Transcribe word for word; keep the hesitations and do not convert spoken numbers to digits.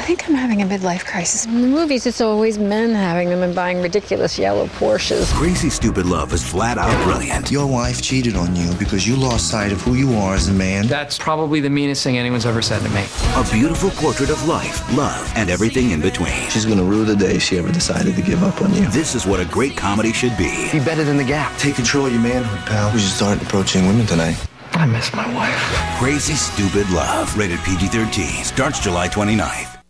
think I'm having a midlife crisis. In the movies, it's always men having them and buying ridiculous yellow Porsches. Crazy Stupid Love is flat out brilliant. Your wife cheated on you because you lost sight of who you are as a man. That's probably the meanest thing anyone's ever said to me. A beautiful portrait of life, love, and everything in between. She's gonna rue the day she ever decided to give up on you. This is what a great comedy should be. Be better than The Gap. Take control of your manhood, pal. We should start approaching women tonight. I miss my wife. Crazy Stupid Love. Rated P G thirteen. Starts July twenty-ninth.